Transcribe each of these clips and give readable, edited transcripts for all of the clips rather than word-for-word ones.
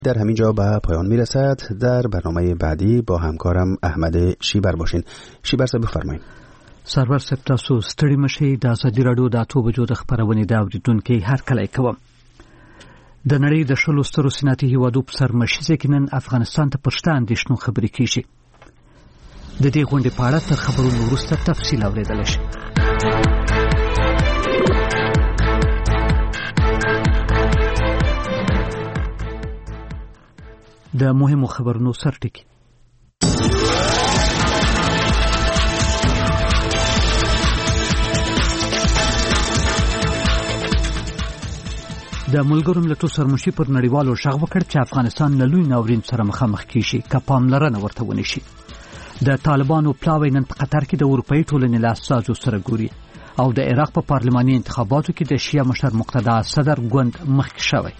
در همین جا به پایان میرسد. در برنامه بعدی با همکارم احمد شیبر باشین. شیبر صاحب بفرمایید. سرور صاحب تاسو ستړي مشي د ازادي رادیو د 8 بجو د خبرونې د اوریدونکو هر کله کوم. د نړۍ د شلو سترو صنعتي هیوادو په سر مشي کې نن افغانستان ته پرشتان د شنو خبرې کیږي. د دې غونډې په اړه تر خبرونو وروسته تفصیل اوریدل شي. د مهمو خبرونو سرټکی. د ملګرو ملتونو سرمشي پر نړیوالو شغ وکړ چې افغانستان له لوی ناورین سره مخامخ کیږي که پاملرنه ورته ونشي. د طالبانو پلاوی نن په قطر کې د اروپאי ټولنې له اساسو سره ګوري او د عراق په پارلماني انتخاباتو کې د شیعه مشر مقتدا صدر ګوند مخکې شوی.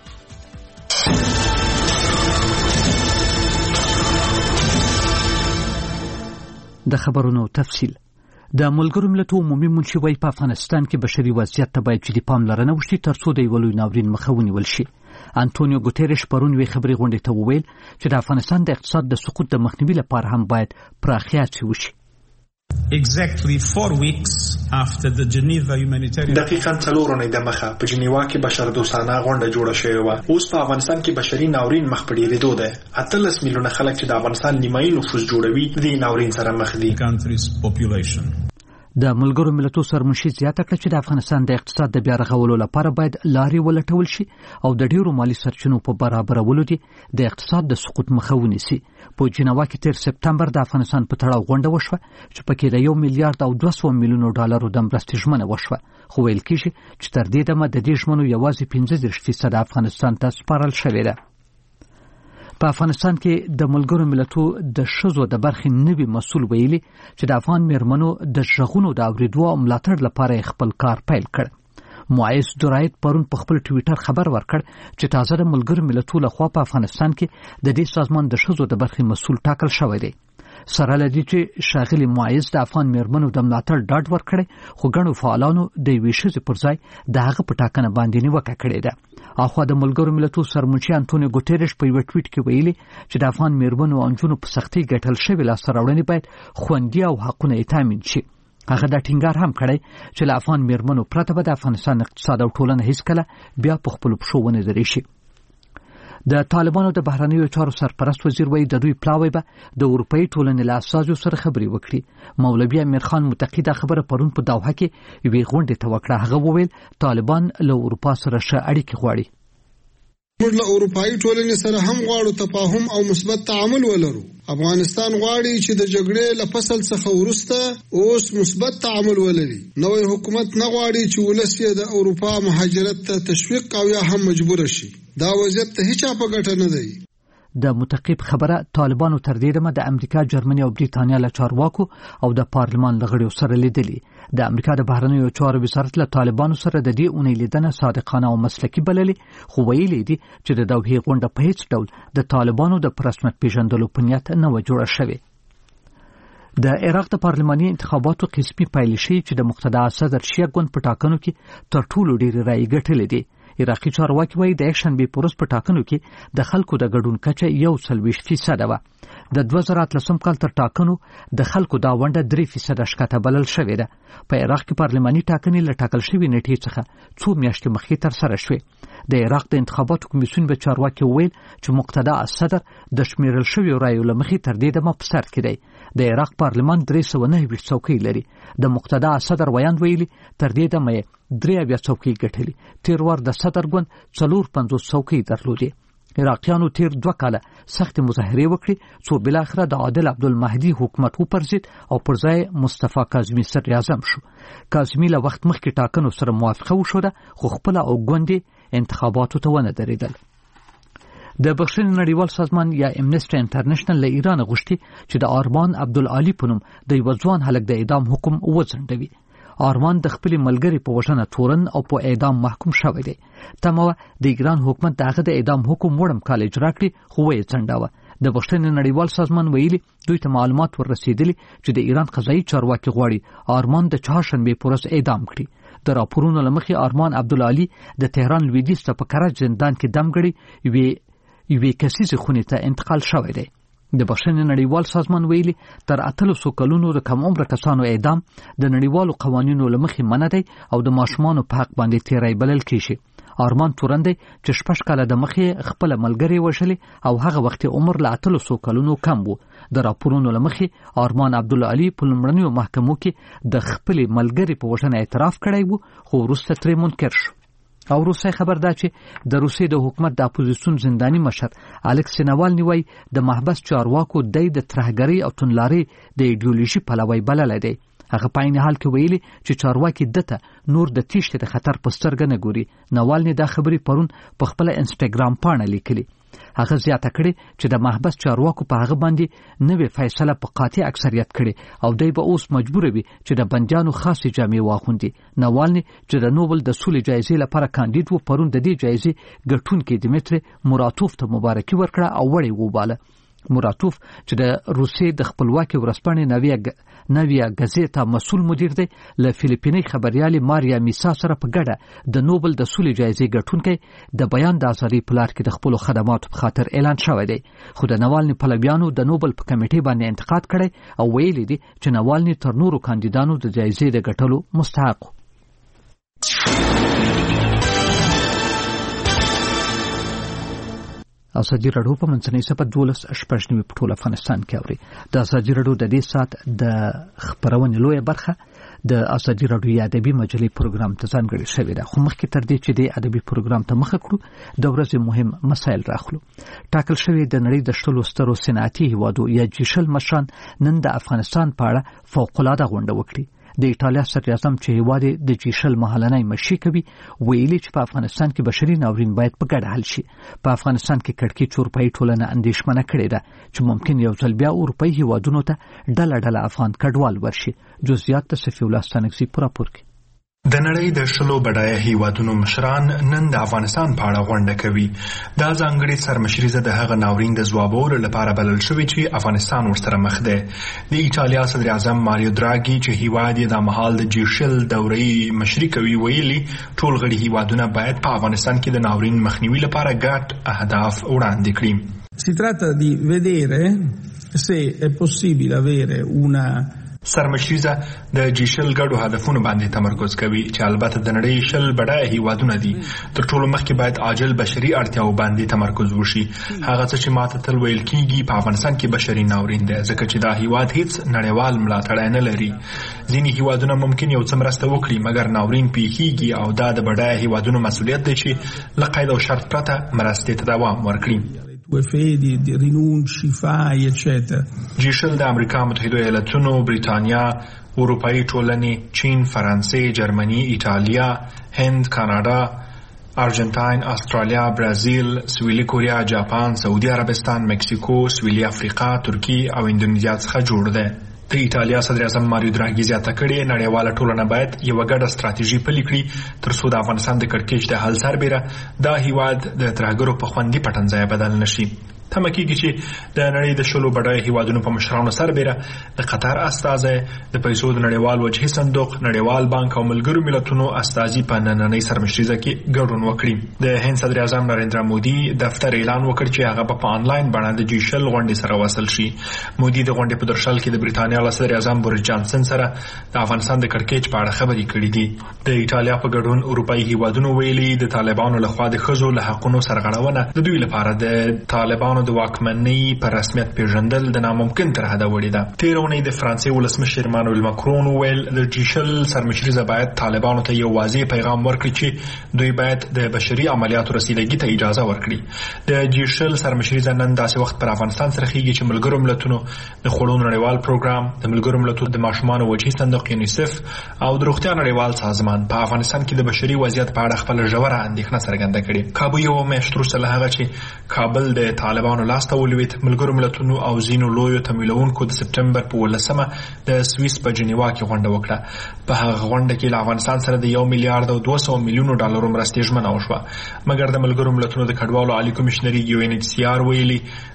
د خبرونو تفصیل. د ملګرو ملتونو عمومي منشي وايي په افغانستان کې بشري وضعیت ته باید جدي پاملرنه وشي ترڅو د یو لوی ناورین مخه ونیول شي. انټونیو ګوتيريش پرون وی خبري غونډې ته وویل چې د افغانستان د اقتصاد د سقوط د مخنیوي لپاره هم باید پراخیات وشي. Exactly 4 weeks after the Geneva humanitarian دقیقاً 4 ورځې د مخه په جنیوا کې بشردوستانه غونډه جوړه شوې و. اوس په افغانستان کې بشري ناورین مخ په ډیرېدو ده. 18 میلیونه خلک چې د افغانستان نیمایي نفوس جوړوي د ناورین سره مخ دي. د ملګرو ملتونو سرمشي زیاته کړه چې د افغانستان د اقتصاد د بیا رغولو لپاره باید لارې ولټول شي او د ډیرو مالی سرچینو په برابرولو دي د اقتصاد د سقوط مخه ونیسي. په جنیوا کې تیر سپتمبر د افغانستان په تړاو غونډه وشوه چې پکې د 1 میلیارډ او 200 میلیونو ډالرو د مرستې ژمنه وشوه، خو ویل کېږي چې تر دې دمه د دې ژمنو یوازې 15% افغانستان ته سپارل شوې ده. په افغانستان کې د ملګرو ملتونو د شذو د برخې نوي مسؤل ویلي چې د افغان میرمنو د ژغونو د اوریدو او ملاتړ لپاره خپل کار پیل کړ. معیز درایت پرون په خپل ټویټر خبر ورکړ چې تازه د ملګرو ملتونو لخوا په افغانستان کې د دې سازمان د شذو د برخې مسؤل ټاکل شوی دی. سره لدی چې شاغلي معیز د افغان میرمنو د ملاتړ ډاډ ورکړي، خو ګڼو فعالانو د یوې ښځې پر ځای د هغه په ټاکنه باندې نیوکه کړې ده. اخوا د ملګرو ملتونو سرمنشي انټونیو ګوتيريش په یو ټویټ کې ویلي چې د افغان میرمنو او نجونو په سختۍ ګټل شوی لاسته راوړنې باید خوندي او حقونه یې تامین شي. هغه دا ټینګار هم کړی چې له افغان میرمنو پرته به د افغانستان اقتصاد او ټولنه هیڅکله بیا په خپلو پښو ونه درېږي. د طالبانو د بهرنیو چارو سرپرست وزیر وایي د دوی پلاوی به د اروپאי ټولنې له اساسو سره خبرې وکړي. مولوي امیر خان متقی دا خبره پرون په دوحه کې یوې غونډې ته وکړه. هغه وویل طالبان له اروپا سره ښه اړیکې غواړي. موږ له اروپאי ټولنې سره هم غواړو تفاهم او مثبت تعامل ولرو. افغانستان غواړي چې د جګړې له فصل څخه وروسته اوس مثبت تعامل ولري. نوې حکومت نه غواړي چې ولس یې د اروپا مهاجرت ته تشویق او یا هم مجبور شي. دا وضعیت ته هیڅ په ګټه نه دی. د متقیب خبره طالبانو تر دې دمه د امریکا، جرمني او بریتانیا له چارواکو او د پارلمان له غړیو سره لیدلي. د امریکا د بهرنیو چارو وزارت له طالبانو سره د دې اونۍ لیدنه صادقانه او مسلکي بللي، خو ویلي دي چې د دوحې غونډه په هیڅ ډول د طالبانو د رسمیت پیژندلو په نیت نه و جوړه شوې. د عراق د پارلماني انتخاباتو قسمي پایلې ښیي چې د مقتدا صدر شیعه ګوند په ټاکنو کې تر ټولو ډېرې رایې ګټلې دي. عراقي چارواکي وایي د یکشنبې په ورځ په ټاکنو کې د خلکو د ګډون کچه 41% وه. د 2013 کال تر ټاکنو د خلکو دا ونډه 3% ښکته بلل شوې ده. په عراق کې پارلماني ټاکنې له ټاکل شوې نیټې څخه څو میاشتې مخکې ترسره شوې. د عراق د انتخاباتو کمیسیون به چارواکي وویل چې مقتدا صدر د شمیرل شویو رایو له مخې تر دې دمه په سر کې دی. د عراق پارلمان 329 څوکۍ لري. د مقتدا صدر ویاند ویلي تر دې دمه 3 څوکۍ ګټلې. تیر ور د صدر ګوند 450 څوکۍ درلودې. عراقیانو تیر 2 کاله سخت مظاهرې وکړي څو بل اخره د عادل عبدالمهدي حکومت وپرځید او پر ځای مصطفی کاظمی صدر اعظم شو. کاظمی له وخت مخکې ټاکنو سره موافقه وشوه، خو خپل او ګوندې انتخاباتو ته ونه درېدل. د بخښنې نړیوال سازمان یا امنیسټي انټرنیشنل له ایران غوښتي چې د آرمان عبدالعلی په نوم د یو ځوان هلک د اعدام حکم وځنډوي. آرمان د خپل ملګری په وژنه تورن او په اعدام محکوم شوی دی. تمه د ایران حکومت دغه د اعدام حکم وړم کال اجرا کړی، خو یې ځنډاوه. د بخښنې نړیوال سازمان ویلي دوی ته معلومات ورسېدلي چې د ایران قضایي چارواکي غواړي آرمان د چهارشنبې په ورځ اعدام کړي. د راپورونو له مخې آرمان عبدالعلی د تهران لویدیځ ته په کرج زندان کې دم کړی یوې کسیزې خونې ته انتقال شوی دی. د بخښنې نړیوال سازمان ویلي تر 800 کلونو د کم عمره کسانو اعدام د نړیوالو قوانینو له مخې منع دی او د ماشومانو په حق باندې تیری بلل کیږي. آرمان تورن دی چې 6 کاله د مخې خپل ملګری وشلي او هغه وخت عمر له 800 کلونو کم وو. د راپورونو له مخې آرمان عبدالعلی په لومړنیو محکمو کې د خپل ملګری په وژنه اعتراف کړی وو خو وروسته ترې منکر شو. او روسي خبر دا چې د روسي د حکومت د اپوزیسیون زنداني مشر الکسی ناوالني وای د محبس چارواکو د ترهګری او تنلاري د ایډیولوژي پلوي بلل دی. هغه په عین حال کې ویلي چې چارواکي دته نور د تیښتې د خطر په سترګه نه ګوري. ناوالني دا خبري پرون په خپل انسټاګرام پاڼه لیکلي. هغه زیاته کړي چې د محبس چارواکو په هغه باندې نوې فیصله په قاطع اکثریت کړي او دوی به اوس مجبور وي چې د بندیانو خاصې جامې واغوندي. ناوالني چې د نوبل د سولې جایزې لپاره کاندید وو پرون د دې جایزې ګټونکي دمیتری موراتوف ته مبارکي ورکړه او وړي وباله. موراتوف چې د روسیې د خپلواکي ورځپاڼې نویا غزیتا مسؤل مدیر دی له فلیپیني خبريالي ماریا میسا سره په ګډه د نوبل د سولې جایزې ګټونکي د بیان د ازادي په لار کې د خپل خدماتو په خاطر اعلان شوی دی. خو د ناوالني پلویانو د نوبل په کمیټې باندې انتقاد کړی او ویلي دي چې ناوالني تر نورو کاندیدانو د جایزې د ګټلو مستحق. ازادي راډیو په منځنۍ سپه 12 په ټول افغانستان کې اوري. د ازادي راډیو د دې سات د خبرونې لویه برخه د ازادي راډیو ادبي مجلې پروګرام ته ځانګړې شوې ده. خو مخکې تر دې چې د ادبي پروګرام ته مخه کړو د ورځې مهم مسایل راخلو. ټاکل شوی د نړۍ د شلو سترو صنعتي هیوادو یا جیشل مشران نن د افغانستان په اړه فوق‌العاده غونډه وکړي. د ایټالیا صدر اعظم چې هیواد د جیشل مهالنۍ مشي کوي ویلي چې په افغانستان کې بشري ناورین باید په ګډه حل شي. په افغانستان کې کړکېچ اروپایي ټولنه اندېښمنه کړې ده چې ممکن یو ځل بیا اروپایي هیوادونو ته ډله افغان کډوال ورشي. جزئیات د صفي الله ستانکزي په راپور کې. د نړۍ د شلو بډایه هیوادونو مشران نن د افغانستان په اړه غونډه کوي. دا ځانګړې سرمشریزه د هغه ناورین د ځوابولو لپاره بلل شوې چې افغانستان ورسره مخ دی. د ایټالیا صدر اعظم ماریو دراګي چې هیواد یې د مهال د جیشل دورې مشري کوي ویلي ټول غړي هیوادونه باید په افغانستان کې د ناورین مخنیوي لپاره ګډ اهداف وړاندې کړي. Si tratta di vedere se è possibile avere una سرمشریزه د جیشل ګډو هدفونو باندې تمرکز کوي چې البته د نړۍ شل بډایه هیوادونه دي. تر ټولو مخکې باید عاجل بشري اړتیاو باندې تمرکز وشي. هغه څه چې ماته تل ویل کیږي په افغانستان کې بشري ناورین دی ځکه چې دا هیواد هیڅ نړیوال ملاتړ نه لري. ځینې هیوادونه ممکن یو څه مرسته وکړي مګر ناورین پیښیږي او دا د بډایه هیوادونو مسؤلیت دی چې له قید او شرط پرته مرستې ته دوام ورکړي. fedi, di rinunci, fai, eccetera. جیشل د امریکا متحده ایالاتونو، بریتانیا، اروپایي ټولنې، چین، فرانسې، جرمني، ایټالیا، هند، کاناډا، ارجنټاین، استرالیا، برازیل، سویلي کوریا، جاپان، سعودي عربستان، مکسیکو، سویلي افریقا، ترکی او اندونیزیا څخه جوړ دی. د ایټالیا صدر اعظم ماریو دراګي زیاته کړې نړیواله ټولنه باید یو ګډه ستراتیژي پلي کړي تر څو د افغانستان د کړکېچ د حل سربېره دا هیواد د ترهګرو په خوندي پټنځای بدل نشي. تمه کېږي چې د نړۍ د شلو بډایه هیوادونو په مشرانو سربېره د قطر استازی، د پیسو د نړیوال وجهي صندوق، نړیوال بانک او ملګرو ملتونو استازي په نننۍ سرمشریزه کې ګډون وکړي. د هند صدر اعظم نریندرا مودي دفتر اعلان وکړ چې هغه په آنلاین بڼه د جیشل غونډې سره وصل شي. مودي د غونډې په درشل کې د بریتانیا له صدر اعظم بوریس جانسن سره د افغانستان د کړکېچ په اړه خبرې کړې دي. د ایټالیا په ګډون اروپایي هیوادونو ویلي د طالبانو لخوا د ښځو له حقونو سرغړونه د دوی لپاره د طالبانو د واکمنۍ په رسمیت پیژندل د ناممکن تر حده وړي ده. تېره اونۍ د فرانسې ولسمشر ایمانوئل ماکرون وویل د جیشل سرمشریزه باید طالبانو ته یو واضح پیغام ورکړي چې دوی باید د بشري عملیاتو رسیدګۍ ته اجازه ورکړي. د جیشل سرمشریزه نن داسې وخت پر افغانستان سره خېږي چې ملګرو ملتونو د خوړو نړیوال پروګرام، د ملګرو ملتونو د ماشومانو وجهي صندوق یونیسف او د روغتیا نړیوال سازمان په افغانستان کې د بشري وضعیت په اړه خپل ژوره اندېښنه څرګنده کړې. کابو یو میاشت وروسته له هغه چې کابل د طالبانو لاسته ولوېد، ملګرو ملتونو او ځینو لویو تمویلونکو د سپټمبر په 18 د سویس په جنیوا کې غونډه وکړه. په هغه غونډه کې له افغانستان سره د 1 میلیارډ او 200 میلیونو ډالرو مرستې ژمنه وشوه. مګر د ملګرو ملتونو د کډوالو عالی کمشنري UNHCR ویلي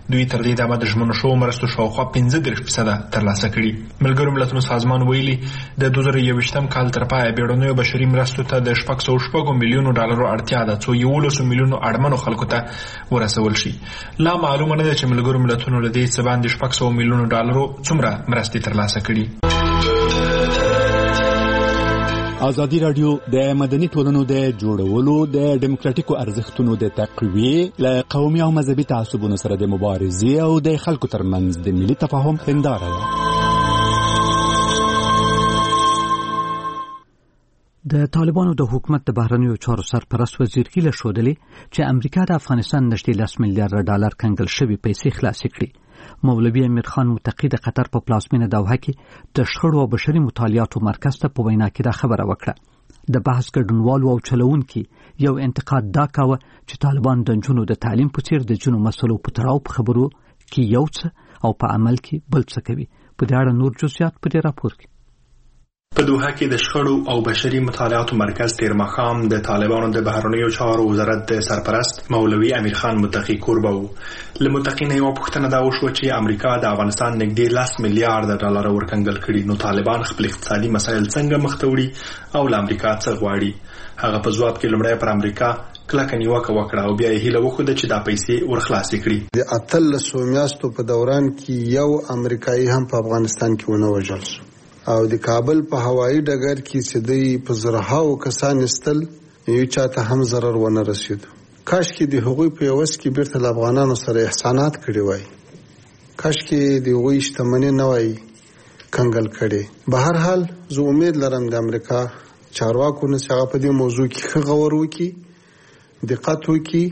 دوی تر دې دمه د ژمنو شوو مرستو شاوخوا 15% ترلاسه کړي. ملګرو ملتونو سازمان ویلي د 2021 کال تر پایه بیړنیو بشري مرستو ته د 606 میلیونو ډالرو اړتیا ده څو 11 میلیونو اړمنو خلکو ته ورسول شي. لا معلومه نه ده چې ملګرو ملتونو له دې څه باندې 600 میلیونو ډالرو څومره مرستې ترلاسه کړي. ازادي رادیو د مدني ټولنو د جوړولو د ډیموکراتیکو ارزښتونو د تقویې له قومي او مذهبي تعصبونو سره د مبارزې او د خلکو ترمنځ د ملي تفاهم هنداره ده. د طالبانو د حکومت د بهرنیو چارو سرپرست وزیر هیله ښودلې چې امریکا د افغانستان نږدې 10 میلیارډ ډالر کنګل شوي پیسې خلاصې کړي. مولوي امیر خان متقی د قطر په پلازمینه دوحه کې د شخړو او بشري مطالعاتو مرکز ته په وینا کې دا خبره وکړه. د بحث ګډونوالو او چلوونکي یو انتقاد دا کاوه چې طالبان د نجونو د تعلیم په څیر د جنو مسلو په تړاو په خبرو کې یو څه او په عمل کې بل څه کوي. په دې اړه نور جزئیات په دې راپور کې. په دوحه کې د شخړو او بشري مطالعاتو مرکز تیر ماښام د طالبانو د بهرنیو چارو وزارت د سرپرست مولوي امیر خان متقی کوربه و. له متقی نه یوه پوښتنه دا وشوه چې امریکا د افغانستان نږدې 10 میلیارډ ډالر ورکنګل کړي، نو طالبان خپل اقتصادي مسایل څنګه مخ ته وړي او له امریکا څه غواړي. هغه په ځواب کې لومړی پر امریکا کلکه نیوکه وکړه او بیا یې هیله وښوده چې دا پیسې ورخلاصې کړي. د 18 میاشتو په دوران کې یو امریکایي هم په افغانستان کې ونه وژل شو او د کابل په هوایي ډګر کې چې دوی په زرهاو کسان استل یو چاته هم ضرر ونه رسید. کاش کې د هغوی په یوس کې بیرته له افغانانو سره احسانات کړي وای، کاش کې د هغوی شتمنۍ نه وای کنګل کړي. به هر حال زه امید لرم د امریکا چارواکو نه چې هغه په دې موضوع کې ښه غور وکړي، دقت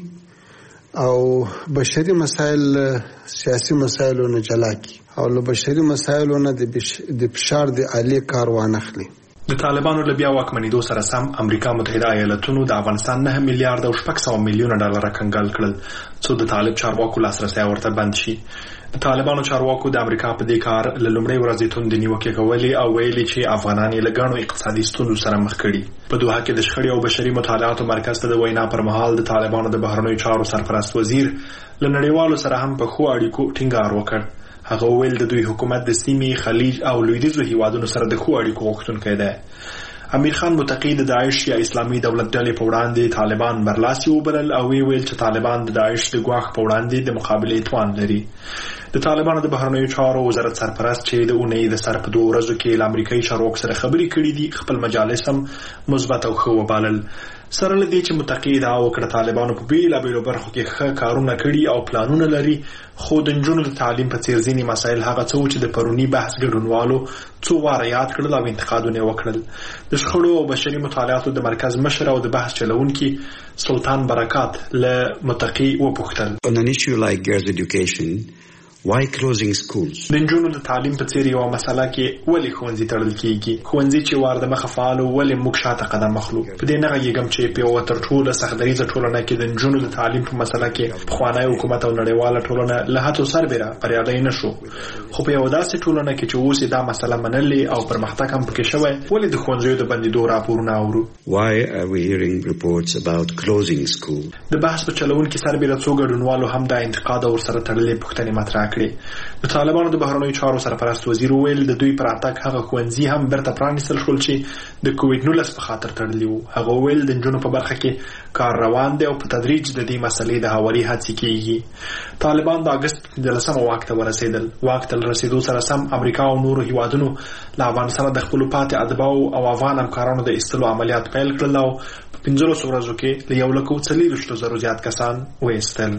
وکړي او بشري مسایل سیاسي مسایلو نه جلا کړي او له بشري مسایلو نه د فشار د عالی کار وانخلي. د طالبانو له بیا واکمنېدو سره سم امریکا متحده ایالتونو د افغانستان 9 میلیارډ او 600 میلیونه ډالر کنګال کړل څو د طالب چارواکو لاسرسی ورته بند شي. د طالبانو چارواکو د امریکا په دې کار له لومړۍ ورځې توندې نیوکې کولې او ویلي چې افغانان یې له ګڼو اقتصادي ستونزو سره مخ کړي. په دوحه کې د شخړې او بشري مطالعاتو مرکز ته د وینا پر مهال د طالبانو د بهرنیو چارو سرپرست وزیر له نړیوالو سره هم په ښو اړیکو ټینګار وکړ. هغه ویل د دوی حکومت د سیمې خلیج او لویدیځو هیوادونو سره د ښو اړیکو غوښتونکی دی. امیر خان متقی د داعش یا اسلامي دولت ډلې په وړاندې طالبان برلاسي وبلل او ویل چې طالبان د داعش د ګواښ په وړاندې د مقابلې توان لري. د طالبانو د بهرنیو چارو وزارت سرپرست چې د اونۍ د سر په 2 ورځو کې له امریکایي چارواکو سره خبرې کړې دي خپل مجالس هم مثبت او ښه وبلل. سره له دې چې متقی ادعا وکړه طالبانو په بیلابیلو برخو کې ښه کارونه کړي او پلانونه لري، خو د نجونو د تعلیم په څیر ځینې مسایل هغه څه چې د پروني بحث ګډونوالو څو واره یاد کړل او انتقادونه یې وکړل. د شخړو او بشري مطالعاتو د مرکز مشر او د بحث چلوونکي سلطان برکات له متقی وپوښتل On an issue like girls' education, why closing schools؟ د نجونو د تعلیم په څیر یوه مسله کې ولې ښوونځي تړل کیږي؟ ښوونځي چې وار د مخه فعال ولې موږ شاته قدم اخلو؟ په دې نه غږیږم چې په یوه تر ټوله سختدریځه ټولنه کې د نجونو د تعلیم په مسله کې پخوانی حکومت او نړیواله ټولنه له هڅو سربېره بریالی نه شو، خو په یوه داسې ټولنه کې چې اوس دا مسله منلې او پرمختګ هم پکې شوی، ولې د ښوونځیو د بندېدو راپورونه اورو؟ Why are we hearing reports about closing schools؟ د بحث په چلوونکي سربېره څو ګډونوالو هم دا انتقاد او ورسره تړلې پوښتنې مطرح کړې. د طالبانو د بهرنیو چارو سرپرست وزیر ویل د دوی پر اتاک هغه ښوونځي هم بیرته پرانیستل شول چې د کووډ-19 په خاطر تړلي وو. هغه ویل د نجونو په برخه کې کار روان دی او په تدریج د دې مسلې د هواري هڅې کیږي. طالبان د اگست 15 واک ته ورسېدل. واک ته رسیدو سره سم امریکا او نورو هیوادونو له افغانستان د خپل پاتې اتباعو او افغان همکارانو د ایستلو عملیات پیل کړل او په 15 ورځو کې له 1,40,000 زیات کسان وایستل.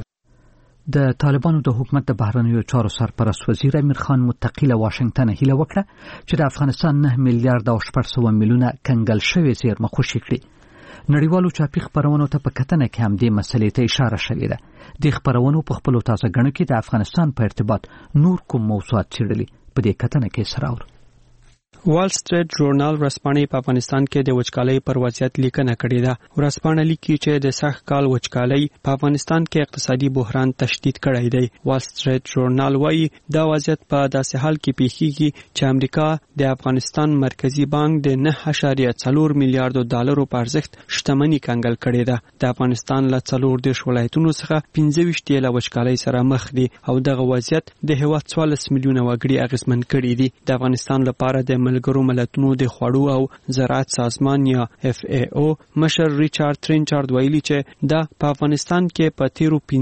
د طالبانو د حکومت د بهرنیو چارو سرپرست وزیر امیر خان متقی له واشنگټن هیله وکړه چې د افغانستان 9 میلیارډ او 600 میلیونه کنګل شوی زیرمه خوشي کړي. نړیوالو چاپی خبرونو ته په کتنه کې هم دې مسلې ته اشاره شوې ده. د خبرونو په خپل تازه غنو کې د افغانستان په ارتباط نور کوم موضوعات څېړلي په دې کتنه کې سره وال سټریټ ژورنال ورځپاڼې په افغانستان کې د وچکالۍ پر وضعیت لیکنه کړې ده. ورځپاڼه لیکي چې د سخت کال وچکالۍ په افغانستان کې اقتصادي بحران تشدید کړی دی. وال سټریټ ژورنال وايي دا وضعیت په داسې حال کې پیښیږي چې امریکا د افغانستان مرکزی بانک د 9.4 میلیارډ ډالرو په ارزښت شتمنۍ کنګل کړې ده. د افغانستان له 14 ولایتونو څخه 25 له وچکالۍ سره مخ دي او دغه وضعیت د هیواد 14 میلیونه وګړي اغیزمن کړي دي. د افغانستان لپاره د ملګرو ملتونو د خوړو او زراعت سازمان یا FAO مشر ریچارډ ترینچارد ویلي چې دا په افغانستان کې په تیرو